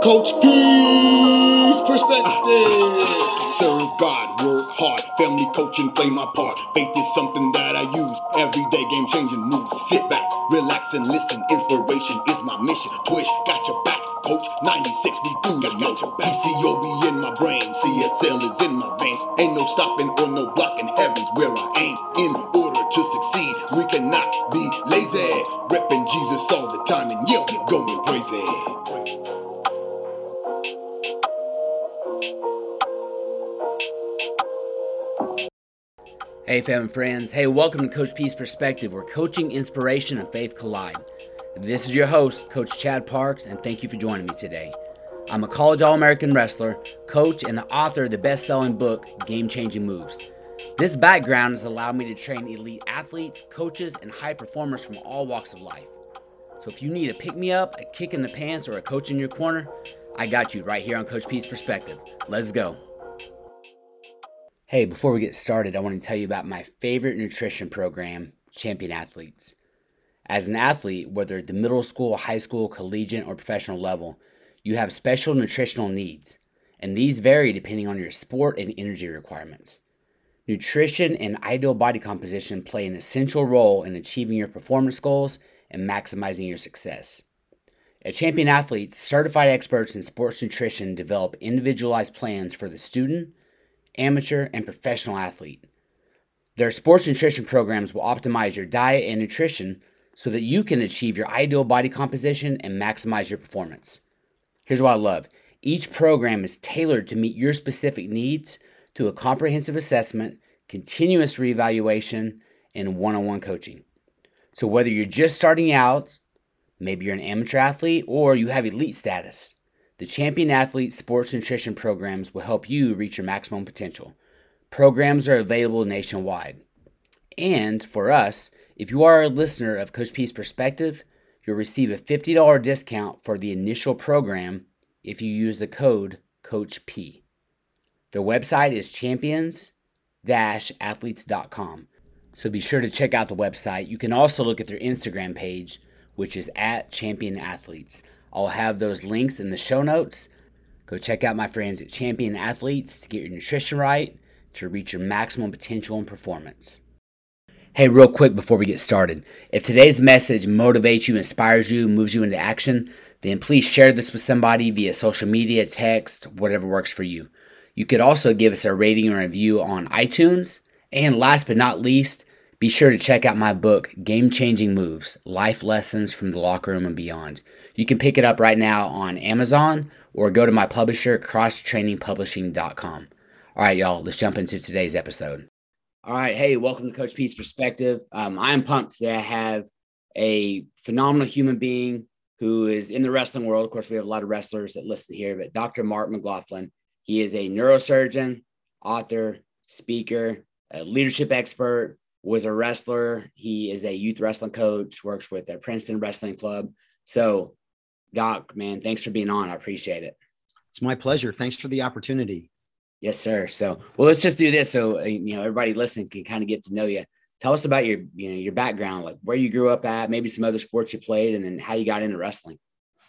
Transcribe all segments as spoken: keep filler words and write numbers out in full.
Coach P's perspective. Serve God, work hard, family coaching, play my part. Faith is something that I use every day, game changing moves. Sit back, relax and listen. Inspiration is my mission. Twitch, got your back, coach. ninety-six, we do the yo. P C O B in my brain, C S L is in my veins. Ain't no stopping or no blocking, heaven's where I aim. In order to succeed, we cannot be lazy. Repping Jesus all the time and yeah, we going crazy. Hey fam and friends, hey welcome to Coach P's Perspective, where coaching, inspiration, and faith collide. This is your host, Coach Chad Parks, and thank you for joining me today. I'm a college All-American wrestler, coach, and the author of the best-selling book, Game Changing Moves. This background has allowed me to train elite athletes, coaches, and high performers from all walks of life. So if you need a pick-me-up, a kick in the pants, or a coach in your corner, I got you right here on Coach P's Perspective. Let's go. Hey, before we get started, I want to tell you about my favorite nutrition program, Champion Athletes. As an athlete, whether at the middle school, high school, collegiate, or professional level, you have special nutritional needs, and these vary depending on your sport and energy requirements. Nutrition and ideal body composition play an essential role in achieving your performance goals and maximizing your success. At Champion Athletes, certified experts in sports nutrition develop individualized plans for the student, amateur, and professional athlete. Their sports nutrition programs will optimize your diet and nutrition so that you can achieve your ideal body composition and maximize your performance. Here's what I love. Each program is tailored to meet your specific needs through a comprehensive assessment, continuous reevaluation, and one-on-one coaching. So whether you're just starting out, maybe you're an amateur athlete, or you have elite status, the Champion Athlete Sports Nutrition Programs will help you reach your maximum potential. Programs are available nationwide. And for us, if you are a listener of Coach P's Perspective, you'll receive a fifty dollars discount for the initial program if you use the code Coach P. Their website is champions dash athletes dot com. So be sure to check out the website. You can also look at their Instagram page, which is at Champion Athletes. I'll have those links in the show notes. Go check out my friends at Champion Athletes to get your nutrition right, to reach your maximum potential and performance. Hey, real quick before we get started, if today's message motivates you, inspires you, moves you into action, then please share this with somebody via social media, text, whatever works for you. You could also give us a rating or review on iTunes. And last but not least, be sure to check out my book, Game Changing Moves, Life Lessons from the Locker Room and Beyond. You can pick it up right now on Amazon or go to my publisher, cross training publishing dot com. All right, y'all, let's jump into today's episode. All right, hey, welcome to Coach P's Perspective. Um, I'm pumped today. I have a phenomenal human being who is in the wrestling world. Of course, we have a lot of wrestlers that listen here, but Doctor Mark McLaughlin. He is a neurosurgeon, author, speaker, a leadership expert, was a wrestler. He is a youth wrestling coach, works with the Princeton Wrestling Club. So, Doc, man, thanks for being on. I appreciate it. It's my pleasure. Thanks for the opportunity. Yes, sir. So, well, let's just do this so, you know, everybody listening can kind of get to know you. Tell us about your, you know, your background, like where you grew up at, maybe some other sports you played, and then how you got into wrestling.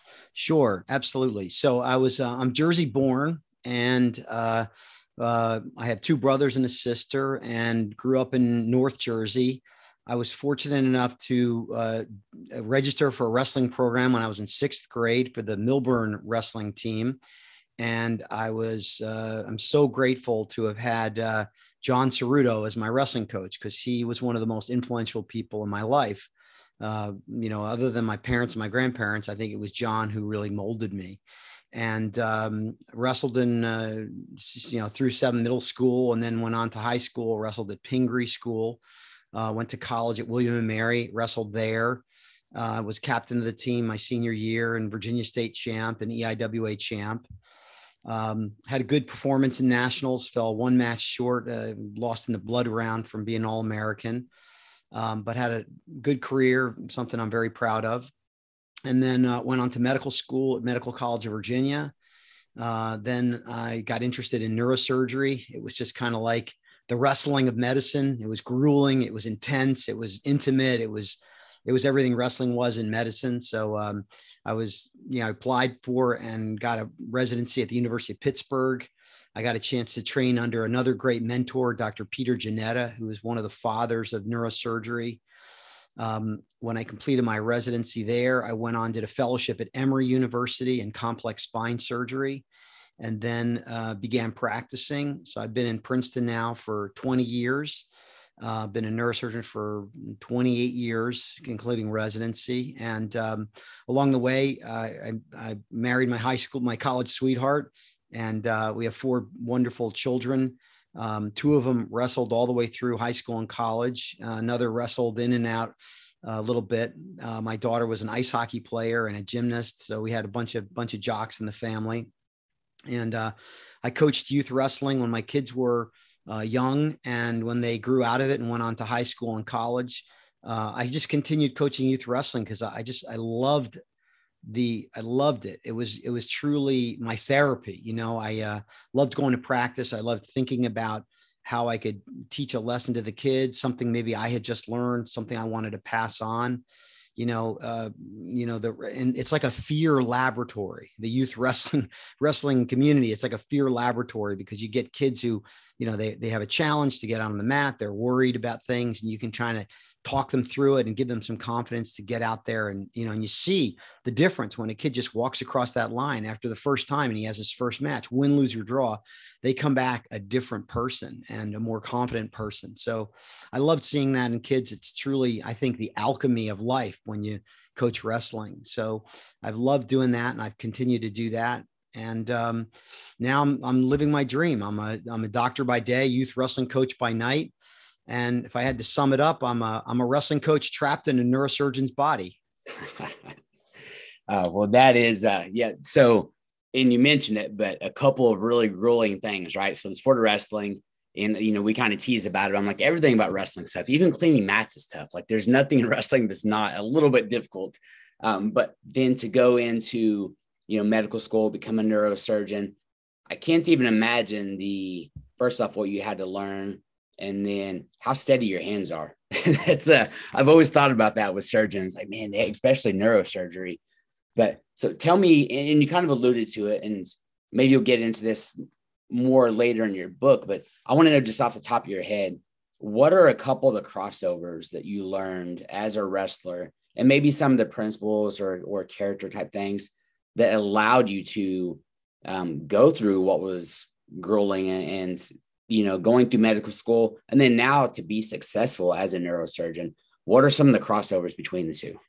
Sure, absolutely. So I was, uh, I'm Jersey born, and uh, uh, I have two brothers and a sister, and grew up in North Jersey. I was fortunate enough to uh, register for a wrestling program when I was in sixth grade for the Milburn wrestling team. And I was, uh, I'm so grateful to have had uh, John Ceruto as my wrestling coach, because he was one of the most influential people in my life. Uh, you know, other than my parents and my grandparents, I think it was John who really molded me. And um, wrestled in, uh, you know, through seven middle school, and then went on to high school, wrestled at Pingree School, uh, went to college at William and Mary, wrestled there, uh, was captain of the team my senior year, and Virginia State champ and E I W A champ. Um, had a good performance in nationals, fell one match short, uh, lost in the blood round from being All-American, um, but had a good career, something I'm very proud of. And then uh, went on to medical school at Medical College of Virginia. Uh, then I got interested in neurosurgery. It was just kind of like the wrestling of medicine. It was grueling. It was intense. It was intimate. It was it was everything wrestling was in medicine. So um, I was, you know, applied for and got a residency at the University of Pittsburgh. I got a chance to train under another great mentor, Doctor Peter Janetta, who is one of the fathers of neurosurgery. Um, when I completed my residency there, I went on, did a fellowship at Emory University in complex spine surgery, and then uh, began practicing. So I've been in Princeton now for twenty years. Uh, been a neurosurgeon for twenty-eight years, including residency. And um, along the way, uh, I, I married my high school, my college sweetheart, and uh, we have four wonderful children. Um, two of them wrestled all the way through high school and college. Uh, another wrestled in and out a little bit. Uh, my daughter was an ice hockey player and a gymnast. So we had a bunch of bunch of jocks in the family. And uh, I coached youth wrestling when my kids were uh, young, and when they grew out of it and went on to high school and college, uh, I just continued coaching youth wrestling because I just I loved the I loved it. It was it was truly my therapy. You know, I uh, loved going to practice. I loved thinking about how I could teach a lesson to the kids, something maybe I had just learned, something I wanted to pass on. You know, uh, you know, the, and it's like a fear laboratory, the youth wrestling, wrestling community. It's like a fear laboratory because you get kids who, you know, they, they have a challenge to get on the mat. They're worried about things, and you can try to talk them through it and give them some confidence to get out there. And, you know, and you see the difference when a kid just walks across that line after the first time and he has his first match, win, lose, or draw, they come back a different person and a more confident person. So I loved seeing that in kids. It's truly, I think, the alchemy of life when you coach wrestling. So I've loved doing that, and I've continued to do that. And um, now I'm, I'm living my dream. I'm a, I'm a doctor by day, youth wrestling coach by night. And if I had to sum it up, I'm a, I'm a wrestling coach trapped in a neurosurgeon's body. uh, well, that is, uh, yeah. So, and you mentioned it, but a couple of really grueling things, right? So the sport of wrestling, and, you know, we kind of tease about it. I'm like, everything about wrestling stuff, even cleaning mats is tough. Like there's nothing in wrestling that's not a little bit difficult. Um, but then to go into, you know, medical school, become a neurosurgeon, I can't even imagine the, first off, what you had to learn, and then how steady your hands are. That's a, I've always thought about that with surgeons, like, man, they, especially neurosurgery. But so tell me, and you kind of alluded to it, and maybe you'll get into this more later in your book, but I want to know just off the top of your head, what are a couple of the crossovers that you learned as a wrestler, and maybe some of the principles or, or character type things that allowed you to um, go through what was grueling and, and you know, going through medical school, and then now to be successful as a neurosurgeon? What are some of the crossovers between the two?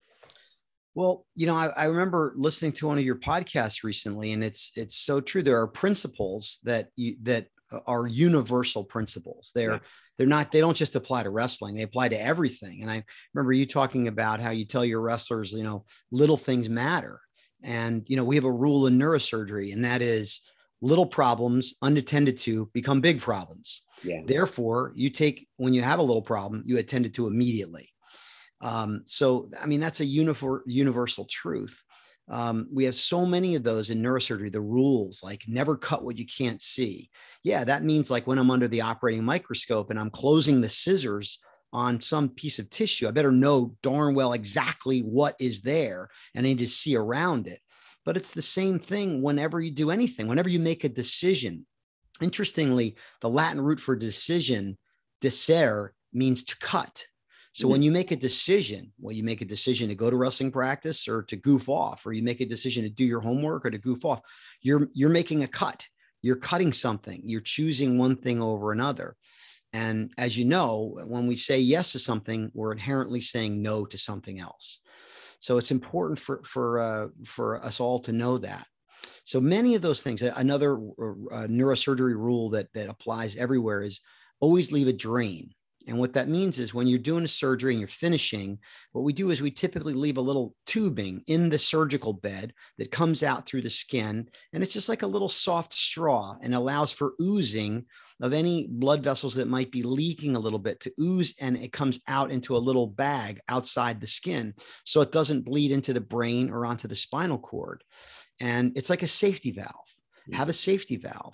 Well, you know, I, I remember listening to one of your podcasts recently, and it's it's so true. There are principles that you, that are universal principles. They're yeah. they're not they don't just apply to wrestling; they apply to everything. And I remember you talking about how you tell your wrestlers, you know, little things matter. And you know, we have a rule in neurosurgery, and that is, little problems unattended to become big problems. Yeah. Therefore, you take, when you have a little problem, you attend it to immediately. Um, so, I mean, that's a unifor- universal truth. Um, we have so many of those in neurosurgery, the rules, like never cut what you can't see. Yeah, that means like when I'm under the operating microscope and I'm closing the scissors on some piece of tissue, I better know darn well exactly what is there, and I need to see around it. But it's the same thing whenever you do anything, whenever you make a decision. Interestingly, the Latin root for decision, discere, means to cut. So mm-hmm. when you make a decision, well, you make a decision to go to wrestling practice or to goof off, or you make a decision to do your homework or to goof off, you're, you're making a cut. You're cutting something. You're choosing one thing over another. And as you know, when we say yes to something, we're inherently saying no to something else. So it's important for for uh, for us all to know that. So many of those things. Another uh, neurosurgery rule that that applies everywhere is always leave a drain. And what that means is when you're doing a surgery and you're finishing, what we do is we typically leave a little tubing in the surgical bed that comes out through the skin. And it's just like a little soft straw and allows for oozing of any blood vessels that might be leaking a little bit to ooze. And it comes out into a little bag outside the skin, so it doesn't bleed into the brain or onto the spinal cord. And it's like a safety valve. Have a safety valve.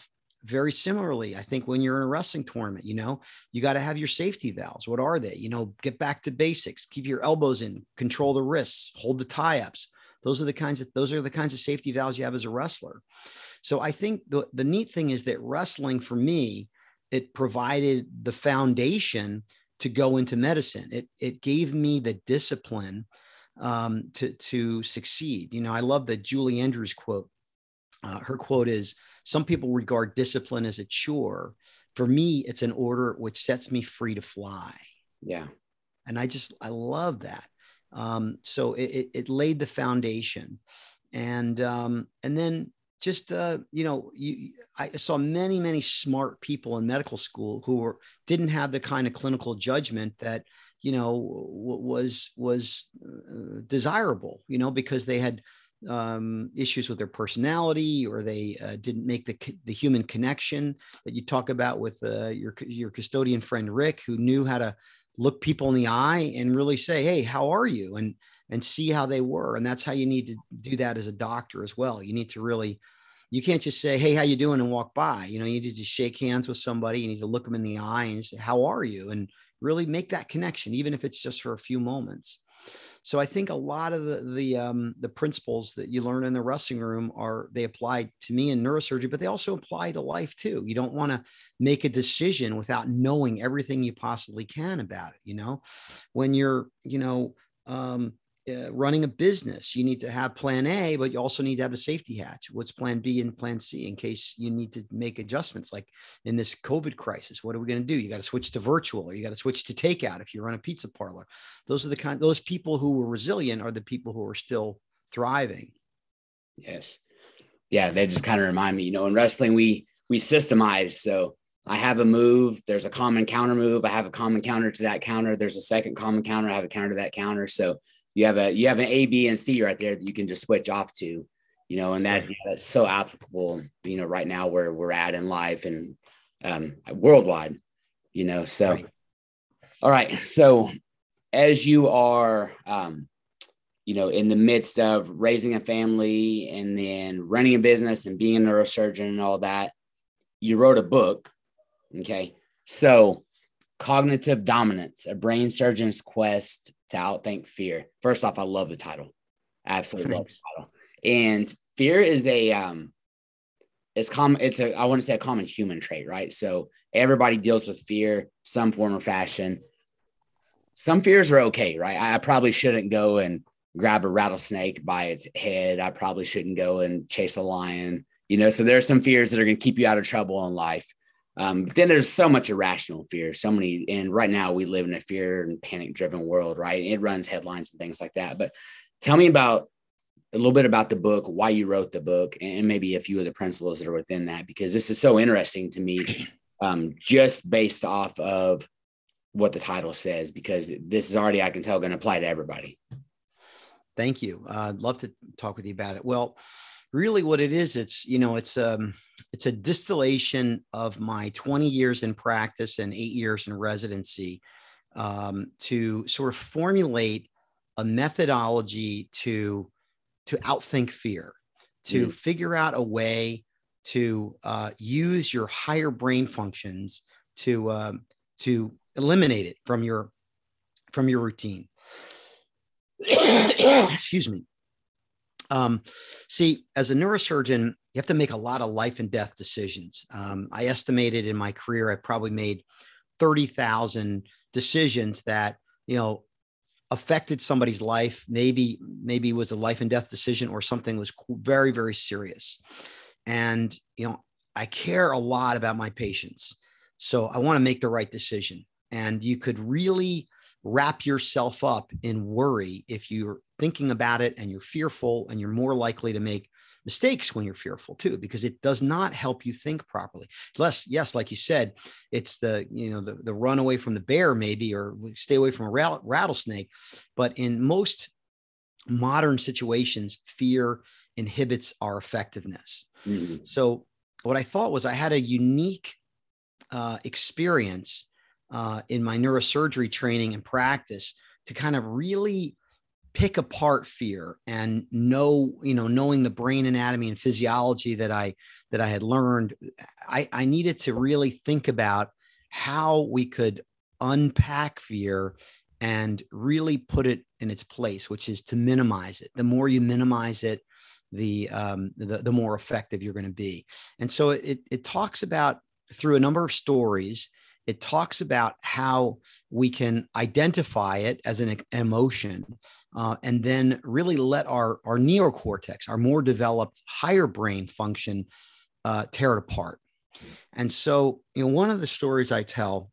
very similarly, I think when you're in a wrestling tournament, you know, you got to have your safety valves. What are they? You know, get back to basics, keep your elbows in, control the wrists, hold the tie-ups. Those are the kinds of, those are the kinds of safety valves you have as a wrestler. So I think the, the neat thing is that wrestling for me, it provided the foundation to go into medicine. It, it gave me the discipline um, to, to succeed. You know, I love the Julie Andrews quote. Uh, her quote is, some people regard discipline as a chore. For me, it's an order which sets me free to fly. Yeah. And I just, I love that. Um, so it, it, it laid the foundation. And, um, and then just, uh, you know, you, I saw many, many smart people in medical school who were, didn't have the kind of clinical judgment that, you know, w- was, was uh, desirable, you know, because they had um, issues with their personality, or they uh, didn't make the, the human connection that you talk about with uh, your, your custodian friend, Rick, who knew how to look people in the eye and really say, hey, how are you? And, and see how they were. And that's how you need to do that as a doctor as well. You need to really, you can't just say, hey, how you doing? And walk by. You know, you need to shake hands with somebody. You need to look them in the eye and say, how are you? And really make that connection, even if it's just for a few moments. So I think a lot of the the um, the principles that you learn in the wrestling room are, they apply to me in neurosurgery, but they also apply to life too. You don't want to make a decision without knowing everything you possibly can about it. You know, when you're, you know, um, uh, running a business, you need to have plan A, but you also need to have a safety hatch. What's plan B and plan C in case you need to make adjustments? Like in this COVID crisis, what are we going to do? You got to switch to virtual, or you got to switch to takeout if you run a pizza parlor. Those are the kind, those people who were resilient are the people who are still thriving. Yes. Yeah. They just kind of remind me, you know, in wrestling, we, we systemize. So I have a move, there's a common counter move. I have a common counter to that counter. There's a second common counter. I have a counter to that counter. So you have a, you have an A, B, and C right there that you can just switch off to, you know, and that, yeah, that's so applicable, you know, right now where we're at in life and um, worldwide, you know, so, right. All right. So as you are, um, you know, in the midst of raising a family and then running a business and being a neurosurgeon and all that, you wrote a book. Okay. So Cognitive Dominance, a brain surgeon's quest to outthink fear. First off, I love the title. Absolutely love the title. And fear is a, um, it's common. It's a, I want to say a common human trait, right? So everybody deals with fear, some form or fashion. Some fears are okay, right? I probably shouldn't go and grab a rattlesnake by its head. I probably shouldn't go and chase a lion, you know? So there are some fears that are going to keep you out of trouble in life. Um, but then there's so much irrational fear, so many, and right now we live in a fear and panic driven world, right? It runs headlines and things like that. But tell me about a little bit about the book, why you wrote the book, and maybe a few of the principles that are within that, because this is so interesting to me, um, just based off of what the title says, because this is already, I can tell, going to apply to everybody. Thank you. Uh, I'd love to talk with you about it. Well, really what it is, it's, you know, it's, um, it's a distillation of my twenty years in practice and eight years in residency, um, to sort of formulate a methodology to, to outthink fear, to mm. figure out a way to uh, use your higher brain functions to, uh, to eliminate it from your, from your routine. Excuse me. Um, see, as a neurosurgeon, you have to make a lot of life and death decisions. Um, I estimated in my career, I probably made thirty thousand decisions that, you know, affected somebody's life. Maybe, maybe it was a life and death decision or something was very, very serious. And, you know, I care a lot about my patients. So I want to make the right decision. And you could really wrap yourself up in worry if you're thinking about it and you're fearful, and you're more likely to make mistakes when you're fearful too, because it does not help you think properly. Less, yes, like you said, it's the, you know, the, the run away from the bear maybe, or stay away from a rattlesnake. But in most modern situations, fear inhibits our effectiveness. Mm-hmm. So what I thought was I had a unique uh, experience uh, in my neurosurgery training and practice to kind of really pick apart fear and know, you know, knowing the brain anatomy and physiology that I, that I had learned, I, I needed to really think about how we could unpack fear and really put it in its place, which is to minimize it. The more you minimize it, the, um, the, the more effective you're going to be. And so it, it talks about, through a number of stories, it talks about how we can identify it as an emotion, uh, and then really let our, our neocortex, our more developed higher brain function, uh, tear it apart. And so, you know, one of the stories I tell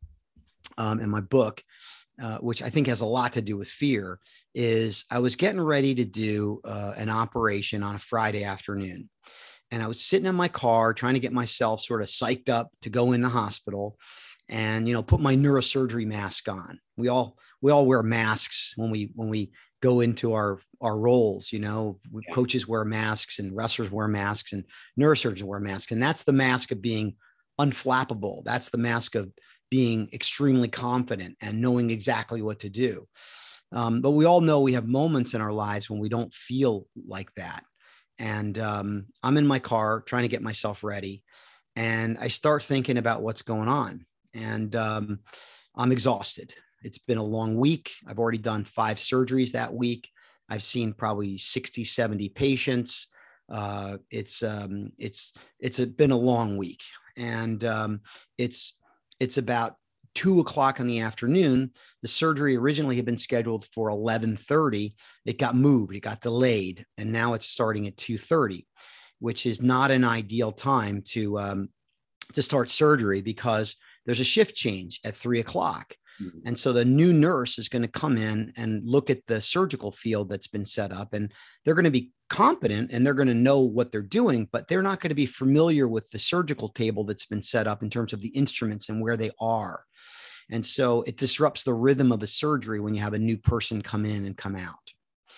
um, in my book, uh, which I think has a lot to do with fear, is I was getting ready to do uh, an operation on a Friday afternoon. And I was sitting in my car trying to get myself sort of psyched up to go in the hospital and, you know, put my neurosurgery mask on. We all, we all wear masks when we, when we go into our, our roles, you know, yeah. Coaches wear masks and wrestlers wear masks and neurosurgeons wear masks. And that's the mask of being unflappable. That's the mask of being extremely confident and knowing exactly what to do. Um, but we all know we have moments in our lives when we don't feel like that. And um, I'm in my car trying to get myself ready. And I start thinking about what's going on. And um, I'm exhausted. It's been a long week. I've already done five surgeries that week. I've seen probably sixty, seventy patients. Uh, it's um, it's it's a, been a long week. And um, it's it's about two o'clock in the afternoon. The surgery originally had been scheduled for eleven thirty. It got moved, it got delayed, and now it's starting at two thirty, which is not an ideal time to, um, to start surgery because there's a shift change at three o'clock. Mm-hmm. And so the new nurse is going to come in and look at the surgical field that's been set up, and they're going to be competent and they're going to know what they're doing, but they're not going to be familiar with the surgical table that's been set up in terms of the instruments and where they are. And so it disrupts the rhythm of a surgery when you have a new person come in and come out.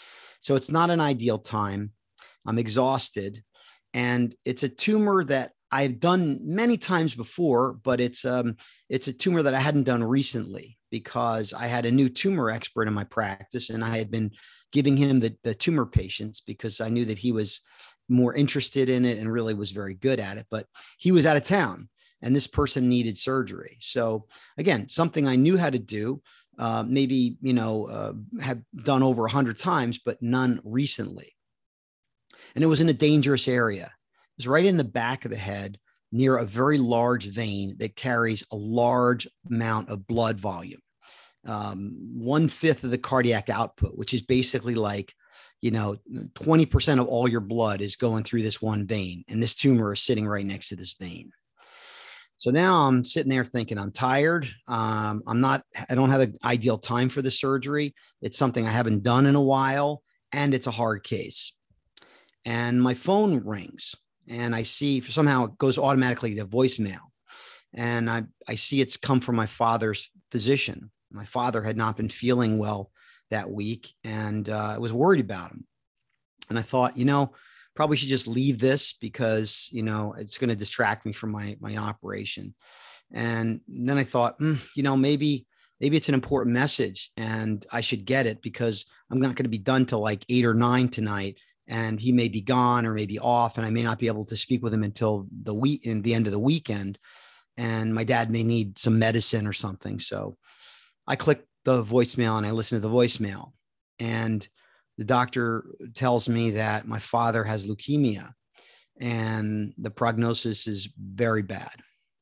So it's not an ideal time. I'm exhausted, and it's a tumor that I've done many times before, but it's um, it's a tumor that I hadn't done recently because I had a new tumor expert in my practice, and I had been giving him the, the tumor patients because I knew that he was more interested in it and really was very good at it, but he was out of town and this person needed surgery. So again, something I knew how to do, uh, maybe, you know, uh, have done over a hundred times, but none recently. And it was in a dangerous area. It was right in the back of the head near a very large vein that carries a large amount of blood volume. Um, one fifth of the cardiac output, which is basically like, you know, twenty percent of all your blood is going through this one vein. And this tumor is sitting right next to this vein. So now I'm sitting there thinking I'm tired. Um, I'm not, I don't have an ideal time for the surgery. It's something I haven't done in a while, and it's a hard case. And my phone rings and I see somehow it goes automatically to voicemail. And I, I see it's come from my father's physician. My father had not been feeling well that week, and uh, I was worried about him. And I thought, you know, probably should just leave this because, you know, it's going to distract me from my, my operation. And then I thought, mm, you know, maybe, maybe it's an important message and I should get it because I'm not going to be done till like eight or nine tonight. And he may be gone or maybe off, and I may not be able to speak with him until the week in the end of the weekend. And my dad may need some medicine or something. So I clicked the voicemail and I listened to the voicemail, and the doctor tells me that my father has leukemia and the prognosis is very bad.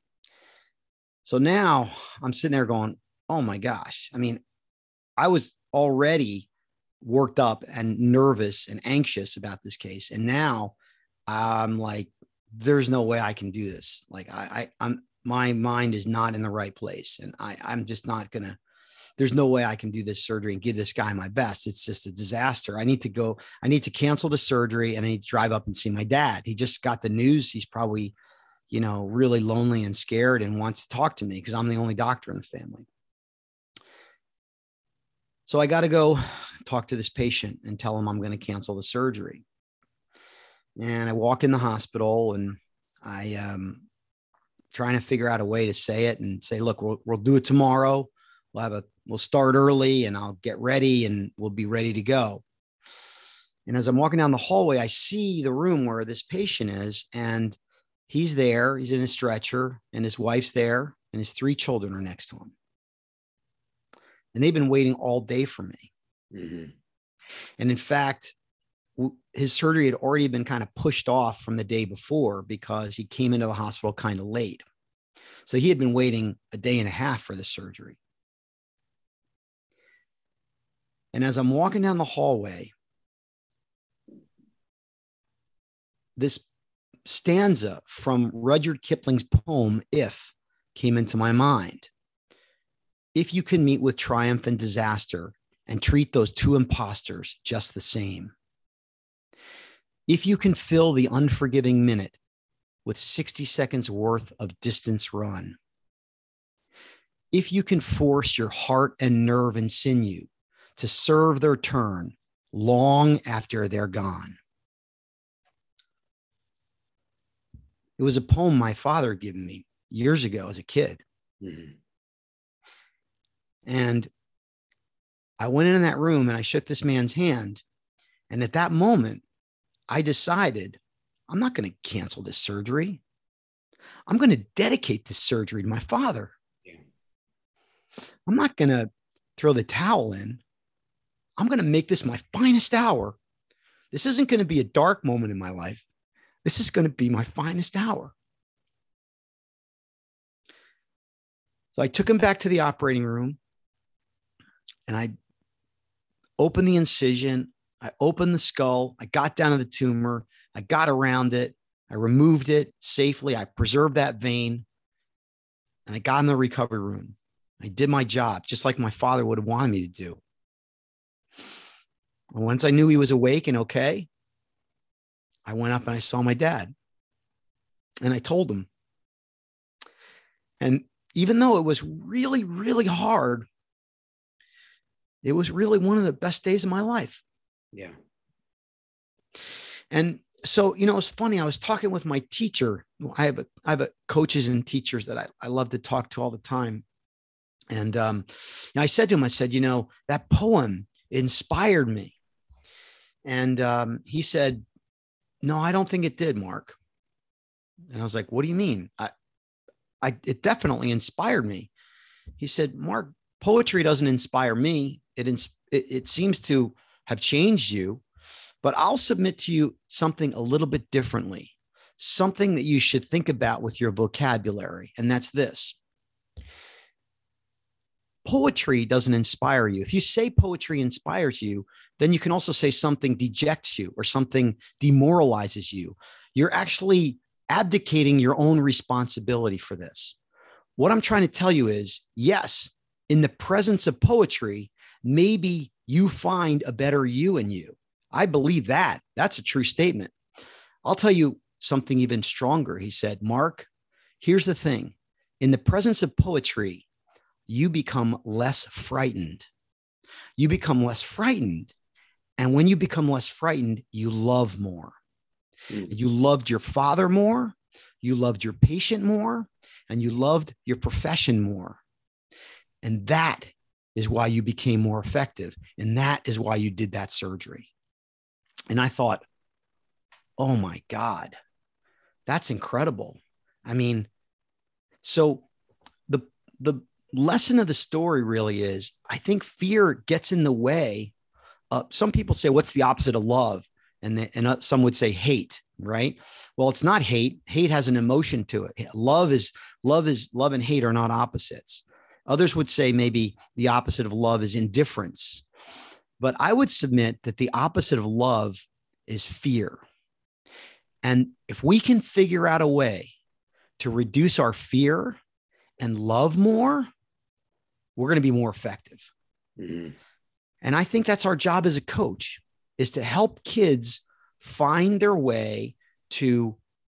So now I'm sitting there going, oh my gosh. I mean, I was already worked up and nervous and anxious about this case. And now I'm like, there's no way I can do this. Like I, I I'm, my mind is not in the right place. And I, I'm just not going to, there's no way I can do this surgery and give this guy my best. It's just a disaster. I need to go, I need to cancel the surgery and I need to drive up and see my dad. He just got the news. He's probably, you know, really lonely and scared and wants to talk to me because I'm the only doctor in the family. So I got to go talk to this patient and tell him I'm going to cancel the surgery. And I walk in the hospital and I, um, trying to figure out a way to say it and say, look, we'll, we'll do it tomorrow. We'll have a, we'll start early and I'll get ready and we'll be ready to go. And as I'm walking down the hallway, I see the room where this patient is, and he's there. He's in a stretcher, and his wife's there, and his three children are next to him. And they've been waiting all day for me. Mm-hmm. And in fact, his surgery had already been kind of pushed off from the day before because he came into the hospital kind of late. So he had been waiting a day and a half for the surgery. And as I'm walking down the hallway, this stanza from Rudyard Kipling's poem, If, came into my mind. If you can meet with triumph and disaster and treat those two imposters just the same. If you can fill the unforgiving minute with sixty seconds worth of distance run. If you can force your heart and nerve and sinew to serve their turn long after they're gone. It was a poem my father had given me years ago as a kid. Mm-hmm. And I went in that room and I shook this man's hand. And at that moment, I decided I'm not going to cancel this surgery. I'm going to dedicate this surgery to my father. Yeah. I'm not going to throw the towel in. I'm going to make this my finest hour. This isn't going to be a dark moment in my life. This is going to be my finest hour. So I took him back to the operating room and I opened the incision. I opened the skull. I got down to the tumor. I got around it. I removed it safely. I preserved that vein and I got in the recovery room. I did my job just like my father would have wanted me to do. And once I knew he was awake and okay, I went up and I saw my dad and I told him. And even though it was really, really hard, it was really one of the best days of my life. Yeah. And so, you know, it's funny. I was talking with my teacher. I have a, I have a coaches and teachers that I, I love to talk to all the time. And um, I said to him, I said, you know, that poem inspired me. And um, he said, no, I don't think it did, Mark. And I was like, what do you mean? I, I, it definitely inspired me. He said, Mark, poetry doesn't inspire me. It, ins- it, it seems to have changed you, but I'll submit to you something a little bit differently, something that you should think about with your vocabulary. And that's this. Poetry doesn't inspire you. If you say poetry inspires you, then you can also say something dejects you or something demoralizes you. You're actually abdicating your own responsibility for this. What I'm trying to tell you is, yes, in the presence of poetry, maybe you find a better you in you. I believe that. That's a true statement. I'll tell you something even stronger. He said, Mark, here's the thing. In the presence of poetry, you become less frightened. You become less frightened. And when you become less frightened, you love more. Mm. You loved your father more. You loved your patient more. And you loved your profession more. And that is why you became more effective. And that is why you did that surgery. And I thought, oh my God, that's incredible. I mean, so the, the lesson of the story really is, I think fear gets in the way. Uh, some people say, what's the opposite of love? And, the, and uh, some would say hate, right? Well, it's not hate. Hate has an emotion to it. Love is, love is, love and hate are not opposites. Others would say maybe the opposite of love is indifference. But I would submit that the opposite of love is fear. And if we can figure out a way to reduce our fear and love more, we're going to be more effective. Mm-hmm. And I think that's our job as a coach, is to help kids find their way to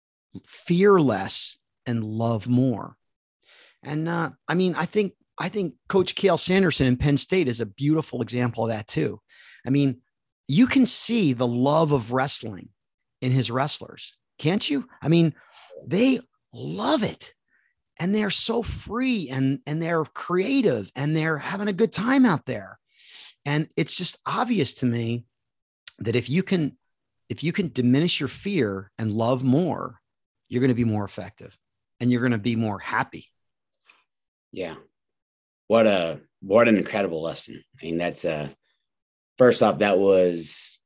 fear less and love more. And uh, I mean, I think I think Coach Cael Sanderson in Penn State is a beautiful example of that too. I mean, you can see the love of wrestling in his wrestlers, can't you? I mean, they love it. And they're so free and, and they're creative and they're having a good time out there. And it's just obvious to me that if you can, if you can diminish your fear and love more, you're going to be more effective and you're going to be more happy. Yeah. What a, what an incredible lesson. I mean, that's uh first off, that was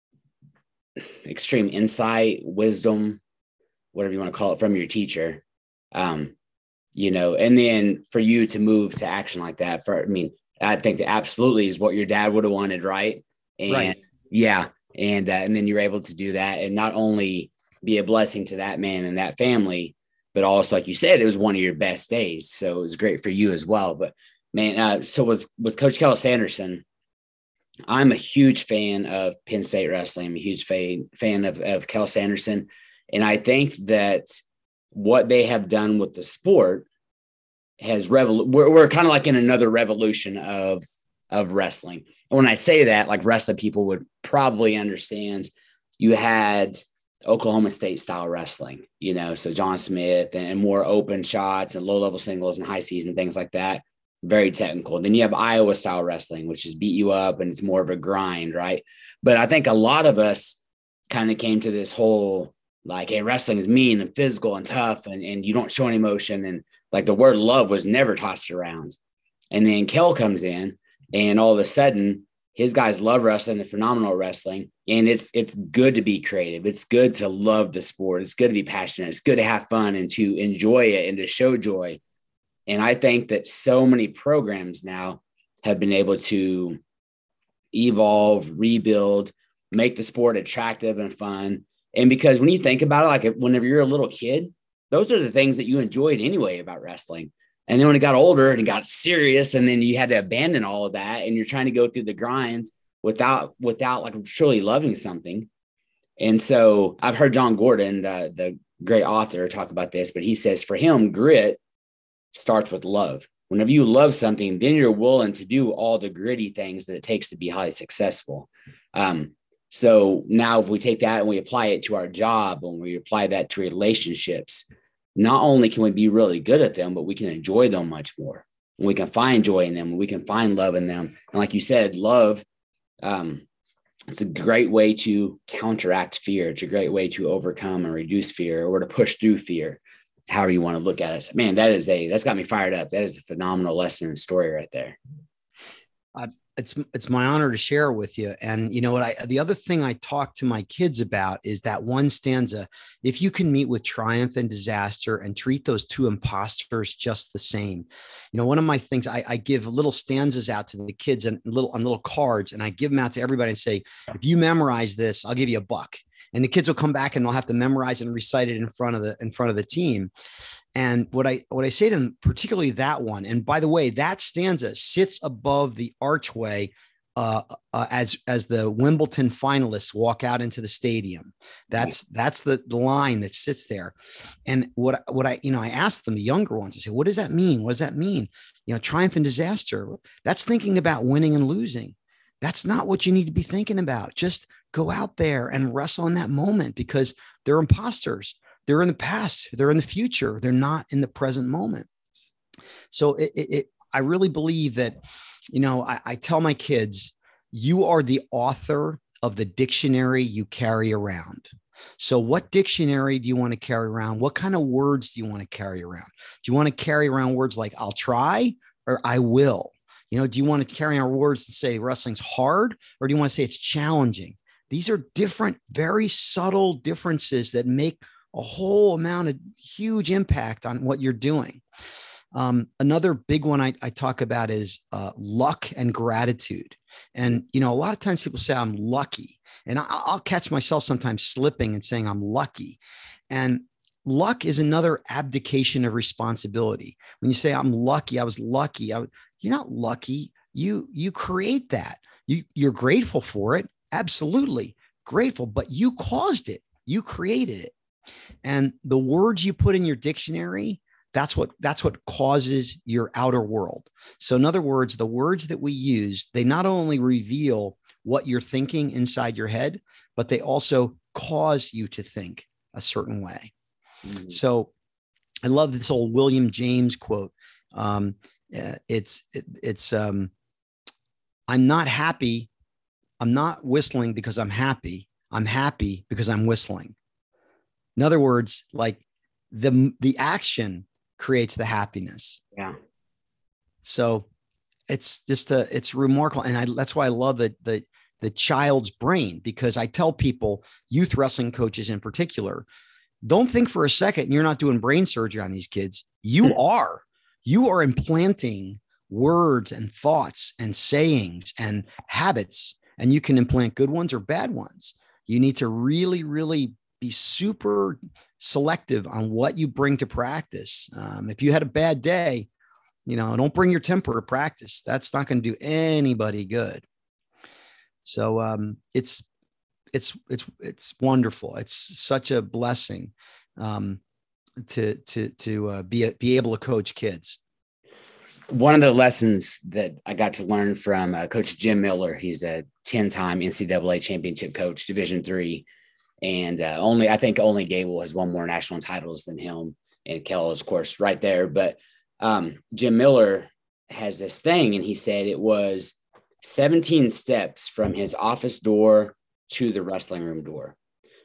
extreme insight, wisdom, whatever you want to call it, from your teacher. Um, you know, and then for you to move to action like that, for, I mean, I think that absolutely is what your dad would have wanted. Right. And Right. yeah. And, uh, and then you're able to do that and not only be a blessing to that man and that family, but also, like you said, it was one of your best days. So it was great for you as well. But man, uh, so with, with Coach Kelle Sanderson, I'm a huge fan of Penn State wrestling. I'm a huge fan, fan of, of Kelle Sanderson. And I think that what they have done with the sport has revol- we're, we're kind of like in another revolution of, of wrestling. And when I say that, like wrestling people would probably understand, you had Oklahoma State style wrestling, you know, so John Smith and, and more open shots and low level singles and high seas and things like that. Very technical. Then you have Iowa style wrestling, which is beat you up and it's more of a grind, right? But I think a lot of us kind of came to this whole like, hey, wrestling is mean and physical and tough, and, and you don't show any emotion. And like the word love was never tossed around. And then Kelle comes in and all of a sudden his guys love wrestling, the phenomenal wrestling. And it's, it's good to be creative. It's good to love the sport. It's good to be passionate. It's good to have fun and to enjoy it and to show joy. And I think that so many programs now have been able to evolve, rebuild, make the sport attractive and fun. And because when you think about it, like whenever you're a little kid, those are the things that you enjoyed anyway about wrestling. And then when it got older and it got serious, and then you had to abandon all of that and you're trying to go through the grinds without, without like truly loving something. And so I've heard John Gordon, the, the great author, talk about this, but he says for him, grit starts with love. Whenever you love something, then you're willing to do all the gritty things that it takes to be highly successful. Um, so now if we take that and we apply it to our job and we apply that to relationships, not only can we be really good at them, but we can enjoy them much more. And we can find joy in them. And we can find love in them. And like you said, love, um, it's a great way to counteract fear. It's a great way to overcome and reduce fear, or to push through fear, however you want to look at it. Man, that is a, that's got me fired up. That is a phenomenal lesson and story right there. I, it's, it's my honor to share with you. And you know what, I, the other thing I talk to my kids about is that one stanza: if you can meet with triumph and disaster and treat those two imposters just the same. You know, one of my things, I, I give little stanzas out to the kids and little on little cards, and I give them out to everybody and say, if you memorize this, I'll give you a buck. And the kids will come back and they'll have to memorize and recite it in front of the, in front of the team. And what I, what I say to them, particularly that one, and by the way, that stanza sits above the archway uh, uh, as, as the Wimbledon finalists walk out into the stadium. That's, that's the, the line that sits there. And what, what I, you know, I asked them, the younger ones, I say, what does that mean? What does that mean? You know, triumph and disaster. That's thinking about winning and losing. That's not what you need to be thinking about. Just go out there and wrestle in that moment, because they're imposters. They're in the past. They're in the future. They're not in the present moment. So it, it, it I really believe that, you know, I, I tell my kids, you are the author of the dictionary you carry around. So what dictionary do you want to carry around? What kind of words do you want to carry around? Do you want to carry around words like I'll try or I will? You know, do you want to carry on words that say wrestling's hard, or do you want to say it's challenging? These are different, very subtle differences that make a whole amount of huge impact on what you're doing. Um, another big one I, I talk about is uh, luck and gratitude. And, you know, a lot of times people say I'm lucky, and I, I'll catch myself sometimes slipping and saying I'm lucky. And luck is another abdication of responsibility. When you say I'm lucky, I was lucky. I, you're not lucky. You, you create that. You, you're grateful for it. Absolutely grateful, but you caused it. You created it. And the words you put in your dictionary, that's what, that's what causes your outer world. So in other words, the words that we use, they not only reveal what you're thinking inside your head, but they also cause you to think a certain way. Mm-hmm. So I love this old William James quote. Um, it's, it, it's, um, I'm not happy I'm not whistling because I'm happy. I'm happy because I'm whistling. In other words, like the, the action creates the happiness. Yeah. So it's just a, it's remarkable. And I, that's why I love the, the, the child's brain, because I tell people, youth wrestling coaches in particular, don't think for a second you're not doing brain surgery on these kids. You are, you are implanting words and thoughts and sayings and habits, and you can implant good ones or bad ones. You need to really, really be super selective on what you bring to practice. Um, if you had a bad day, you know, don't bring your temper to practice. That's not going to do anybody good. So um, it's, it's, it's, it's wonderful. It's such a blessing um, to, to, to uh, be, be able to coach kids. One of the lessons that I got to learn from uh, Coach Jim Miller, he's a ten-time N C double A championship coach, Division three, and uh, only I think only Gable has won more national titles than him, and Kell is, of course, right there. But um, Jim Miller has this thing, and he said it was seventeen steps from his office door to the wrestling room door,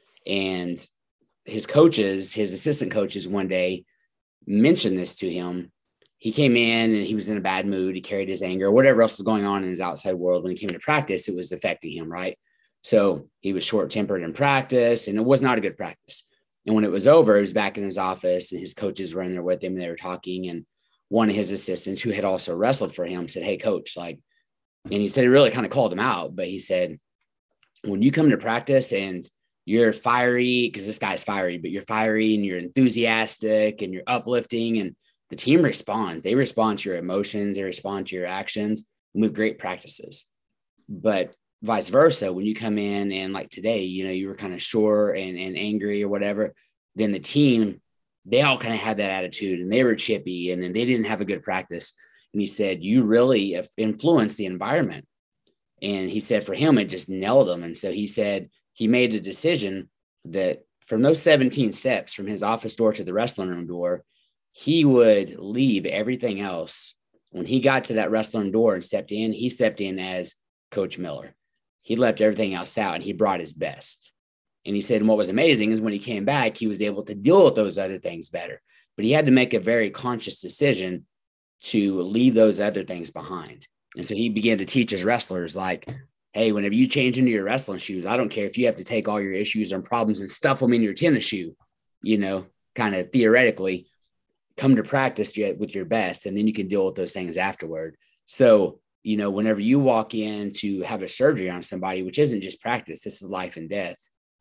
and his coaches, his assistant coaches, one day mentioned this to him. He came in and he was in a bad mood. He carried his anger, whatever else was going on in his outside world. When he came to practice, it was affecting him, right? So he was short-tempered in practice, and it was not a good practice. And when it was over, he was back in his office, and his coaches were in there with him, and they were talking. And one of his assistants, who had also wrestled for him, said, "Hey, coach," like, and he said, it really kind of called him out, but he said, when you come to practice and you're fiery, because this guy's fiery, but you're fiery and you're enthusiastic and you're uplifting, and the team responds. They respond to your emotions. They respond to your actions. And we have great practices. But vice versa, when you come in and like today, you know, you were kind of sure and, and angry or whatever, then the team, they all kind of had that attitude, and they were chippy, and then they didn't have a good practice. And he said, you really influenced the environment. And he said for him, it just nailed him. And so he said he made a decision that from those seventeen steps from his office door to the wrestling room door, he would leave everything else. When he got to that wrestling door and stepped in, he stepped in as Coach Miller. He left everything else out, and he brought his best. And he said, and what was amazing is when he came back, he was able to deal with those other things better. But he had to make a very conscious decision to leave those other things behind. And so he began to teach his wrestlers, like, hey, whenever you change into your wrestling shoes, I don't care if you have to take all your issues and problems and stuff them in your tennis shoe, you know, kind of theoretically. Come to practice with your best, and then you can deal with those things afterward. So, you know, whenever you walk in to have a surgery on somebody, which isn't just practice, this is life and death.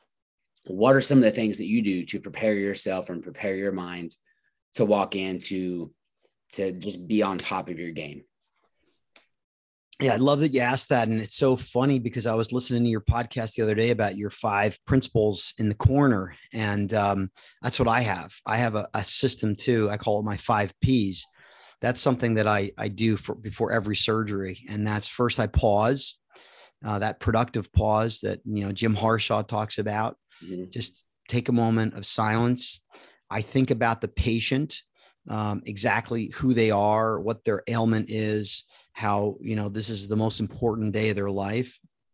What are some of the things that you do to prepare yourself and prepare your mind to walk in to, to just be on top of your game? Yeah, I love that you asked that. And it's so funny because I was listening to your podcast the other day about your five principles in the corner. And um, that's what I have. I have a, a system too. I call it my five Ps. That's something that I, I do for before every surgery. And that's first, I pause, uh, that productive pause that, you know, Jim Harshaw talks about. Mm-hmm. Just take a moment of silence. I think about the patient, um, exactly who they are, what their ailment is, how, you know, this is the most important day of their life.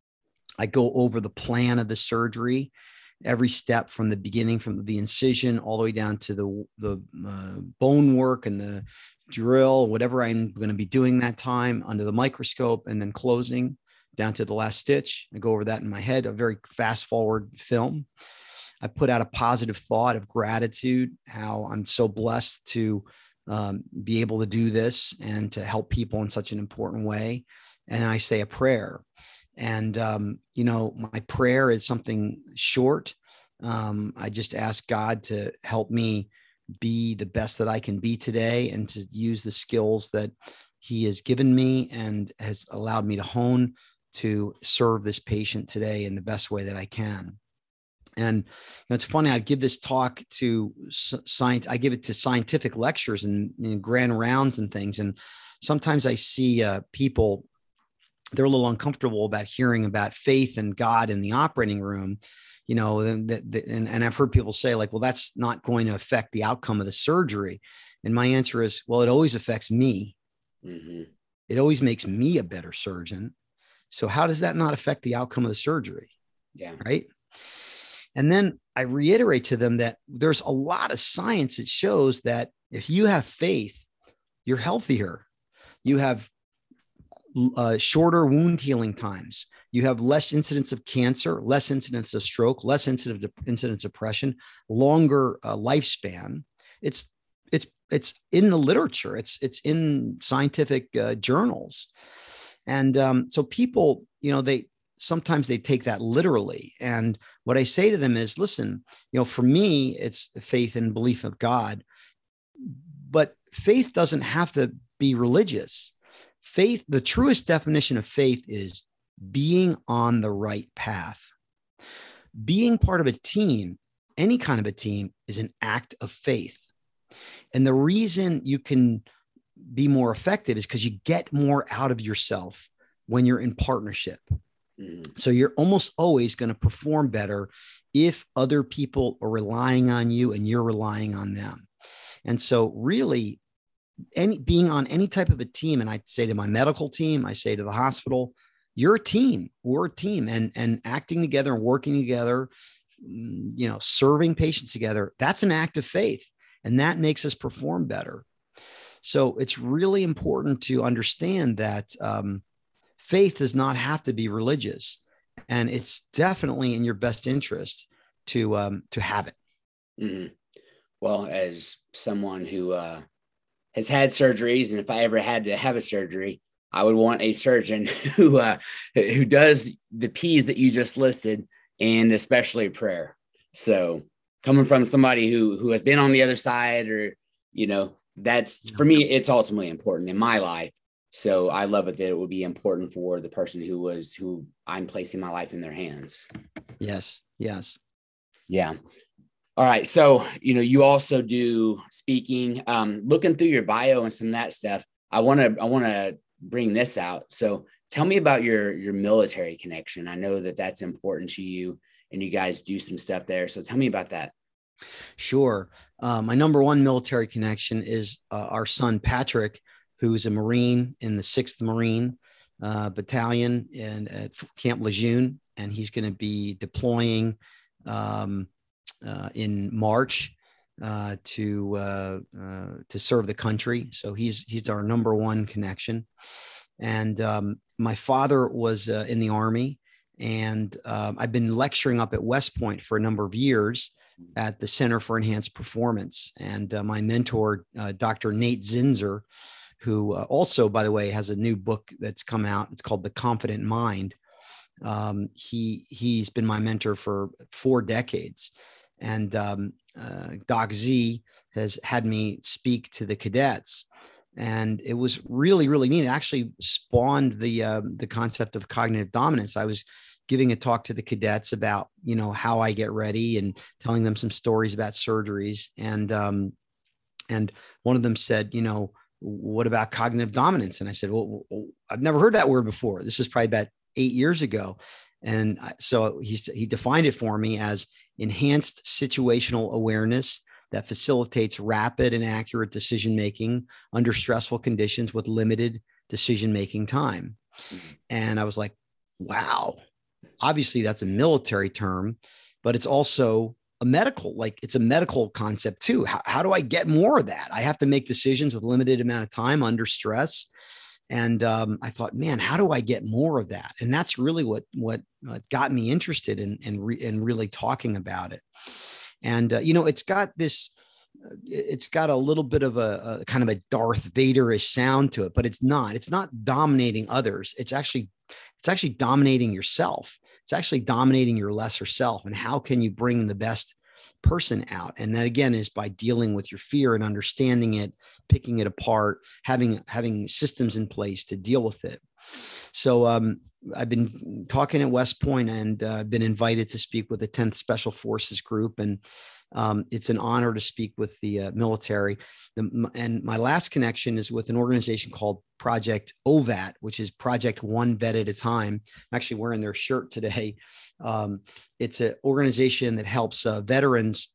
I go over the plan of the surgery, every step from the beginning, from the incision all the way down to the, the uh, bone work and the drill, whatever I'm going to be doing that time under the microscope, and then closing down to the last stitch. I go over that in my head, a very fast forward film. I put out a positive thought of gratitude, how I'm so blessed to Um, be able to do this and to help people in such an important way. And I say a prayer. And, um, you know, my prayer is something short. Um, I just ask God to help me be the best that I can be today, and to use the skills that He has given me and has allowed me to hone to serve this patient today in the best way that I can. And you know, it's funny, I give this talk to science, I give it to scientific lectures and, and grand rounds and things. And sometimes I see uh, people, they're a little uncomfortable about hearing about faith and God in the operating room, you know, and, and, and I've heard people say like, well, that's not going to affect the outcome of the surgery. And my answer is, well, it always affects me. Mm-hmm. It always makes me a better surgeon. So how does that not affect the outcome of the surgery? Yeah. Right. And then I reiterate to them that there's a lot of science that shows that if you have faith, you're healthier. You have uh, shorter wound healing times. You have less incidence of cancer, less incidence of stroke, less incidence of incidence of depression, longer uh, lifespan. It's it's it's in the literature. It's it's in scientific uh, journals, and um, so people, you know, they sometimes they take that literally. And what I say to them is, listen, you know, for me, it's faith and belief of God, but faith doesn't have to be religious. Faith, the truest definition of faith is being on the right path. Being part of a team, any kind of a team, is an act of faith. And the reason you can be more effective is because you get more out of yourself when you're in partnership. So you're almost always going to perform better if other people are relying on you and you're relying on them. And so really any being on any type of a team, and I say to my medical team, I say to the hospital, you're a team, we're a team, and, and acting together and working together, you know, serving patients together, that's an act of faith, and that makes us perform better. So it's really important to understand that, um, faith does not have to be religious, and it's definitely in your best interest to um, to have it. Mm-hmm. Well, as someone who uh, has had surgeries, and if I ever had to have a surgery, I would want a surgeon who uh, who does the P's that you just listed, and especially prayer. So, coming from somebody who who has been on the other side, or you know, that's for me, it's ultimately important in my life. So I love it that it would be important for the person who was, who I'm placing my life in their hands. Yes. Yes. Yeah. All right. So, you know, you also do speaking, um, looking through your bio and some of that stuff. I want to, I want to bring this out. So tell me about your, your military connection. I know that that's important to you and you guys do some stuff there. So tell me about that. Sure. Uh, my number one military connection is uh, our son, Patrick, who's a Marine in the sixth Marine uh, Battalion and at Camp Lejeune, and he's going to be deploying um, uh, in March uh, to uh, uh, to serve the country. So he's he's our number one connection. And um, my father was uh, in the Army, and um, I've been lecturing up at West Point for a number of years at the Center for Enhanced Performance. And uh, my mentor, uh, Doctor Nate Zinzer, who uh, also, by the way, has a new book that's come out. It's called The Confident Mind. Um, he, he's been my mentor for four decades. And um, uh, Doc Z has had me speak to the cadets. And it was really, really neat. It actually spawned the, uh, the concept of cognitive dominance. I was giving a talk to the cadets about, you know, how I get ready and telling them some stories about surgeries. And, um, and one of them said, you know, what about cognitive dominance? And I said, well, I've never heard that word before. This is probably about eight years ago. And so he, he defined it for me as enhanced situational awareness that facilitates rapid and accurate decision-making under stressful conditions with limited decision-making time. And I was like, wow, obviously that's a military term, but it's also a medical, like it's a medical concept too. How, how do I get more of that? I have to make decisions with limited amount of time under stress. And um, I thought, man, how do I get more of that? And that's really what, what, what got me interested in, in, re, in really talking about it. And, uh, you know, it's got this, it's got a little bit of a, a kind of a Darth Vader-ish sound to it, but it's not, it's not dominating others. It's actually, it's actually dominating yourself. It's actually dominating your lesser self. And how can you bring the best person out? And that again is by dealing with your fear and understanding it, picking it apart, having, having systems in place to deal with it. So um, I've been talking at West Point and uh, been invited to speak with the tenth Special Forces Group. And um, it's an honor to speak with the uh, military. The, and my last connection is with an organization called Project O V A T, which is Project One Vet at a Time. I'm actually wearing their shirt today. Um, it's an organization that helps uh, veterans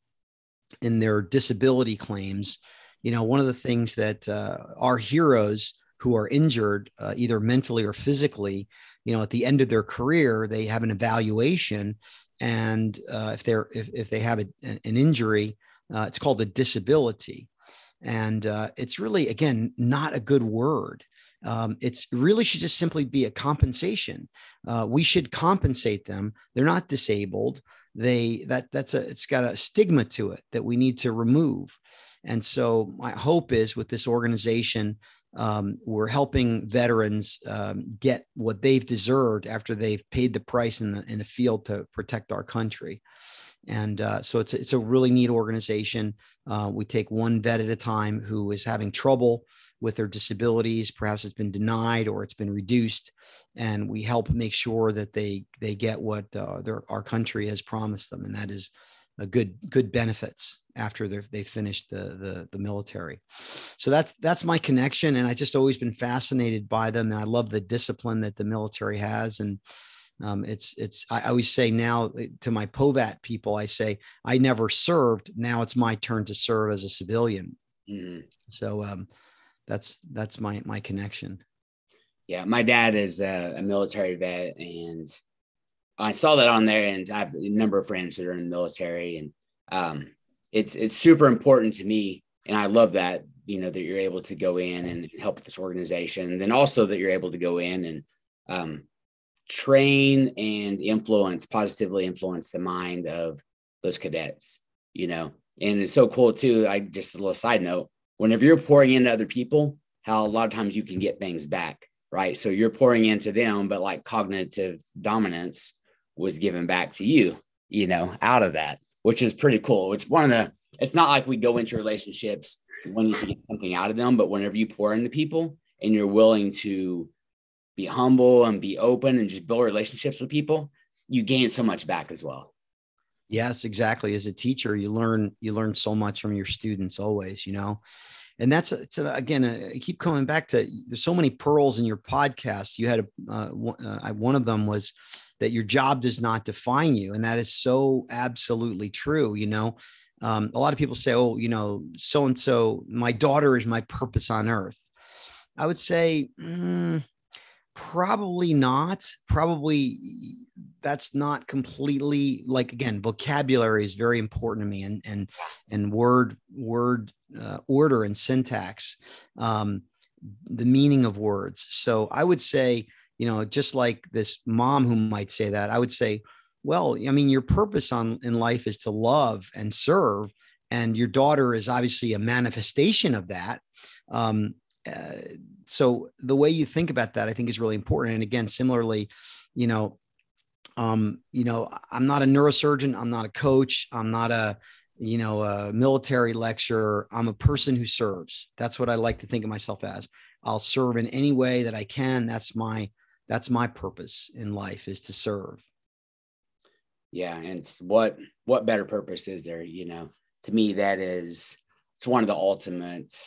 in their disability claims. You know, one of the things that uh, our heroes who are injured, uh, either mentally or physically, you know, at the end of their career, they have an evaluation. And uh, if they're, if, if they have a, an injury, uh, it's called a disability. And uh, it's really, again, not a good word. Um, it's really should just simply be a compensation. Uh, we should compensate them. They're not disabled. They that that's a it's got a stigma to it that we need to remove. And so my hope is with this organization, um, we're helping veterans um, get what they've deserved after they've paid the price in the in the field to protect our country. And uh, so it's it's a really neat organization. Uh, we take one vet at a time who is having trouble with their disabilities. Perhaps it's been denied or it's been reduced, and we help make sure that they they get what uh, their, our country has promised them, and that is a good good benefits after they've they finished the, the the military. So that's that's my connection, and I just always been fascinated by them, and I love the discipline that the military has. And um, it's it's I always say now to my POVAT people, I say I never served. Now it's my turn to serve as a civilian. Mm-hmm. So. Um, That's that's my my connection. Yeah, my dad is a, a military vet, and I saw that on there. And I have a number of friends that are in the military, and um, it's it's super important to me. And I love that, you know, that you're able to go in and help with this organization, and then also that you're able to go in and um, train and influence, positively influence the mind of those cadets. You know, and it's so cool too. I just a little side note. Whenever you're pouring into other people, how a lot of times you can get things back, right? So you're pouring into them, but like cognitive dominance was given back to you, you know, out of that, which is pretty cool. It's one of the, it's not like we go into relationships wanting to get something out of them, but whenever you pour into people and you're willing to be humble and be open and just build relationships with people, you gain so much back as well. Yes, exactly. As a teacher, you learn, you learn so much from your students always, you know, and that's, it's a, again, I keep coming back to, there's so many pearls in your podcast. You had a, uh, one, uh, one of them was that your job does not define you. And that is so absolutely true. You know, um, a lot of people say, oh, you know, so-and-so, my daughter is my purpose on earth. I would say, mm, probably not. Probably that's not completely, like, again, vocabulary is very important to me, and and and word word uh, order and syntax, um, the meaning of words. So I would say, you know, just like this mom who might say that, I would say, well, I mean, your purpose on in life is to love and serve, and your daughter is obviously a manifestation of that. Um, uh, so the way you think about that, I think, is really important. And again, similarly, you know, um, you know, I'm not a neurosurgeon. I'm not a coach. I'm not a, you know, a military lecturer. I'm a person who serves. That's what I like to think of myself as. I'll serve in any way that I can. That's my, that's my purpose in life, is to serve. Yeah. And it's what, what better purpose is there? You know, to me, that is, it's one of the ultimate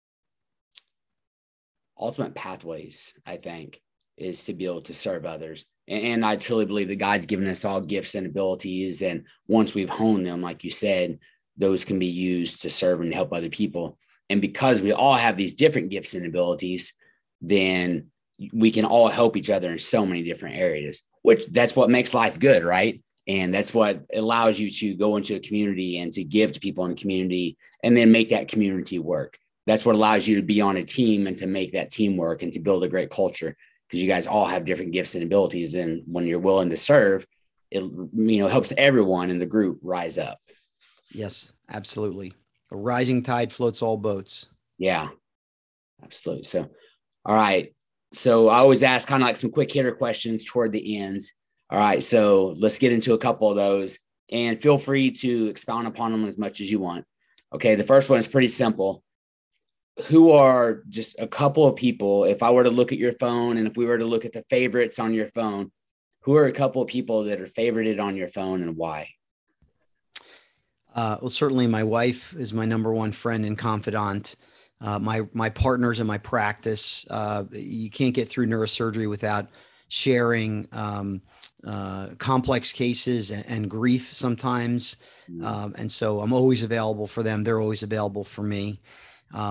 ultimate pathways, I think, is to be able to serve others. And, and I truly believe that God's given us all gifts and abilities. And once we've honed them, like you said, those can be used to serve and help other people. And because we all have these different gifts and abilities, then we can all help each other in so many different areas, which that's what makes life good, right? And that's what allows you to go into a community and to give to people in the community and then make that community work. That's what allows you to be on a team and to make that team work and to build a great culture, because you guys all have different gifts and abilities. And when you're willing to serve, it, you know, helps everyone in the group rise up. Yes, absolutely. A rising tide floats all boats. Yeah, absolutely. So, all right. So I always ask kind of like some quick hitter questions toward the end. All right. So let's get into a couple of those, and feel free to expound upon them as much as you want. Okay. The first one is pretty simple. Who are just a couple of people, if I were to look at your phone and if we were to look at the favorites on your phone, who are a couple of people that are favorited on your phone and why? Uh, well, certainly my wife is my number one friend and confidant. Uh, my, my partners in my practice, uh, you can't get through neurosurgery without sharing um, uh, complex cases and, and grief sometimes. Mm-hmm. Um, and so I'm always available for them. They're always available for me. Um,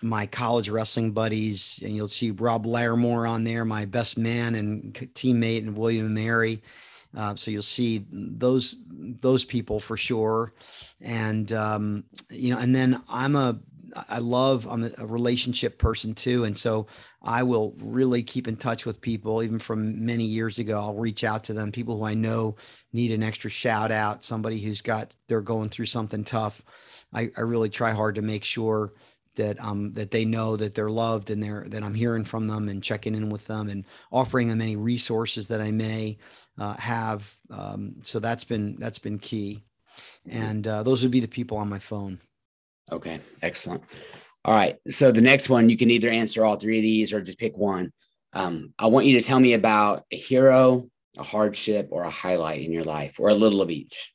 my college wrestling buddies, and you'll see Rob Larimore on there, my best man and teammate, and William and Mary. Uh, so you'll see those those people for sure. And um, you know, and then I'm a I love I'm a relationship person too, and so I will really keep in touch with people even from many years ago. I'll reach out to them, people who I know need an extra shout out, somebody who's got they're going through something tough. I, I really try hard to make sure that um that they know that they're loved, and they're that I'm hearing from them and checking in with them and offering them any resources that I may uh, have. Um, so that's been that's been key, and uh, those would be the people on my phone. Okay, excellent. All right, so the next one, you can either answer all three of these or just pick one. Um, I want you to tell me about a hero, a hardship, or a highlight in your life, or a little of each.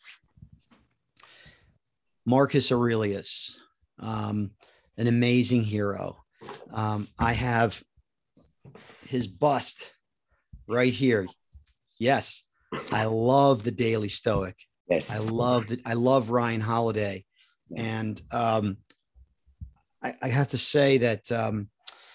Marcus Aurelius. Um, an amazing hero. Um, I have his bust right here. Yes. I love the Daily Stoic. Yes. I love that. I love Ryan Holiday. And um, I, I have to say that um,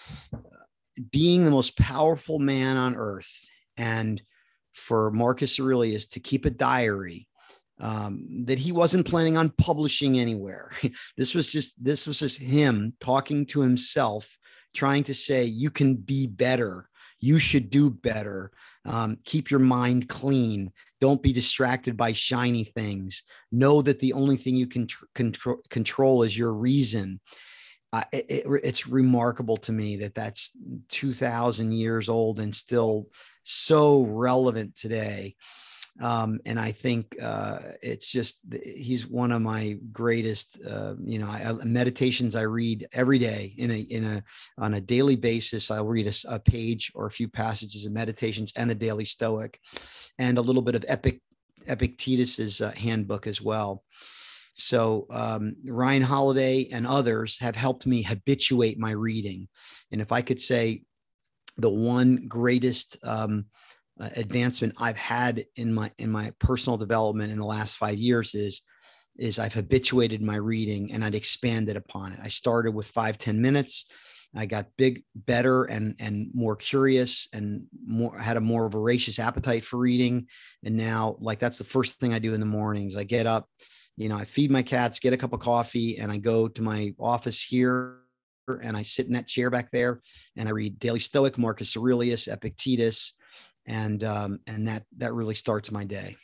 being the most powerful man on earth, and for Marcus Aurelius to keep a diary um, that he wasn't planning on publishing anywhere. This was just, this was just him talking to himself, trying to say, you can be better. You should do better. Um, keep your mind clean. Don't be distracted by shiny things. Know that the only thing you can tr- control, control is your reason. Uh, it, it, it's remarkable to me that that's two thousand years old and still so relevant today. Um, and I think uh, it's just, he's one of my greatest, uh, you know, I, meditations I read every day in a, in a, on a daily basis. I'll read a, a page or a few passages of meditations and the Daily Stoic, and a little bit of Epic, Epictetus's uh, handbook as well. So um, Ryan Holiday and others have helped me habituate my reading. And if I could say the one greatest um, Uh, advancement I've had in my in my personal development in the last five years is is I've habituated my reading, and I've expanded upon it. I started with five ten minutes. I got big, better, and and more curious, and more had a more voracious appetite for reading. And now, like, that's the first thing I do in the mornings. I get up, you know, I feed my cats, get a cup of coffee, and I go to my office here, and I sit in that chair back there, and I read Daily Stoic, Marcus Aurelius, Epictetus. And, um, and that, that really starts my day.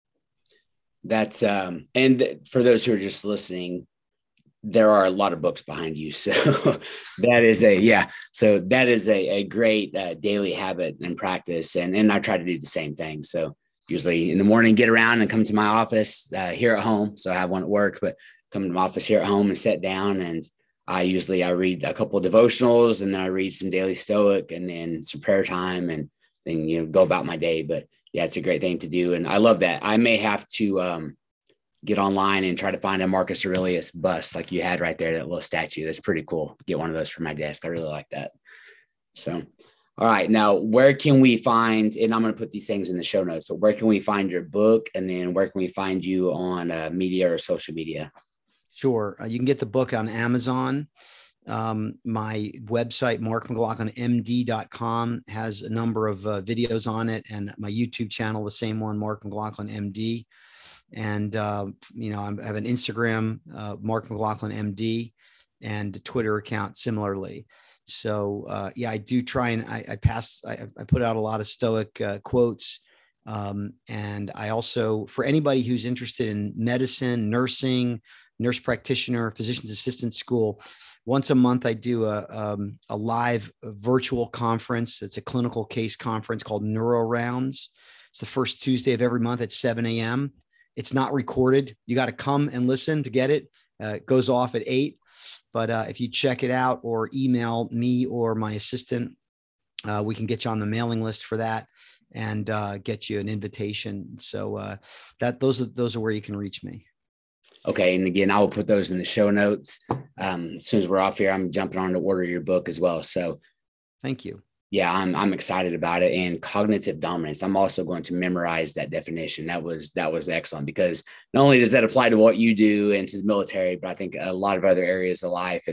That's, um, and for those who are just listening, there are a lot of books behind you. So that is a, yeah. So that is a, a great uh, daily habit and practice. And, and I try to do the same thing. So usually in the morning, get around and come to my office uh, here at home. So I have one at work, but come to my office here at home and sit down. And I usually, I read a couple of devotionals, and then I read some Daily Stoic, and then some prayer time, and then, you know, go about my day. But yeah, it's a great thing to do. And I love that. I may have to um, get online and try to find a Marcus Aurelius bust like you had right there, that little statue. That's pretty cool. Get one of those for my desk. I really like that. So, all right, now where can we find, and I'm going to put these things in the show notes, but where can we find your book? And then where can we find you on uh, media or social media? Sure. Uh, you can get the book on Amazon. Um, my website, mark mclaughlin m d dot com, has a number of uh, videos on it, and my YouTube channel, the same one, Mark McLaughlin M D. And, uh, you know, I have an Instagram, uh, Mark McLaughlin M D, and a Twitter account similarly. So, uh, yeah, I do try and I, I pass, I, I put out a lot of Stoic uh, quotes. Um, and I also, for anybody who's interested in medicine, nursing, nurse practitioner, physician's assistant school, once a month, I do a, um, a live virtual conference. It's a clinical case conference called Neuro Rounds. It's the first Tuesday of every month at seven a.m. It's not recorded. You got to come and listen to get it. Uh, it goes off at eight. But uh, if you check it out or email me or my assistant, uh, we can get you on the mailing list for that, and uh, get you an invitation. So uh, that those are those are where you can reach me. Okay. And again, I will put those in the show notes. Um, as soon as we're off here, I'm jumping on to order your book as well. So thank you. Yeah, I'm, I'm excited about it. And cognitive dominance, I'm also going to memorize that definition. That was, that was excellent, because not only does that apply to what you do and to the military, but I think a lot of other areas of life. And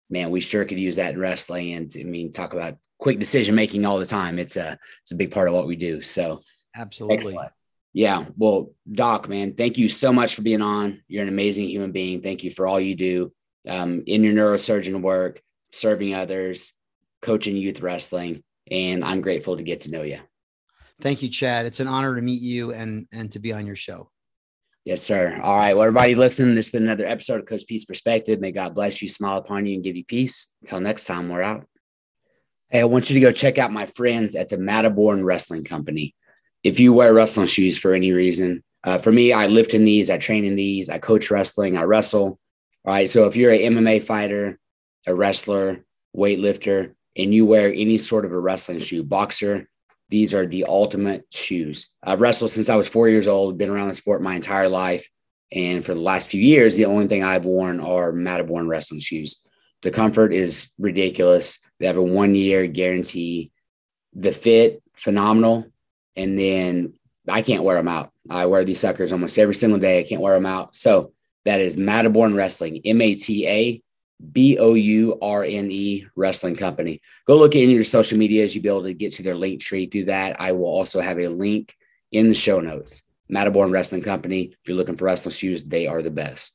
man, we sure could use that in wrestling. And I mean, talk about quick decision making all the time. It's a it's a big part of what we do. So absolutely. Excellent. Yeah. Well, Doc, man, thank you so much for being on. You're an amazing human being. Thank you for all you do um, in your neurosurgeon work, serving others, coaching youth wrestling. And I'm grateful to get to know you. Thank you, Chad. It's an honor to meet you and, and to be on your show. Yes, sir. All right. Well, everybody listening, this has been another episode of Coach Peace Perspective. May God bless you, smile upon you, and give you peace. Until next time, we're out. Hey, I want you to go check out my friends at the Matterborn Wrestling Company. If you wear wrestling shoes for any reason, uh, for me, I lift in these, I train in these, I coach wrestling, I wrestle. All right. So if you're an M M A fighter, a wrestler, weightlifter, and you wear any sort of a wrestling shoe, boxer, these are the ultimate shoes. I've wrestled since I was four years old, been around the sport my entire life. And for the last few years, the only thing I've worn are Matterborn wrestling shoes. The comfort is ridiculous. They have a one-year guarantee. The fit, phenomenal. And then I can't wear them out. I wear these suckers almost every single day. I can't wear them out. So that is Matterborn Wrestling, M A T A B O U R N E Wrestling Company. Go look at any of their social medias. You'll be able to get to their link tree through that. I will also have a link in the show notes. Matterborn Wrestling Company. If you're looking for wrestling shoes, they are the best.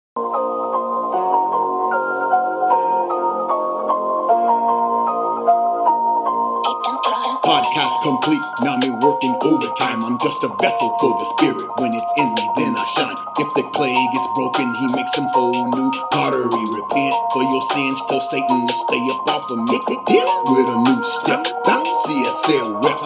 Podcast complete, now me working overtime. I'm just a vessel for the spirit. When it's in me, then I shine. If the clay gets broken, he makes some whole new pottery. Repent for your sins, tell Satan to stay up off of me. With a new step, C S L rep.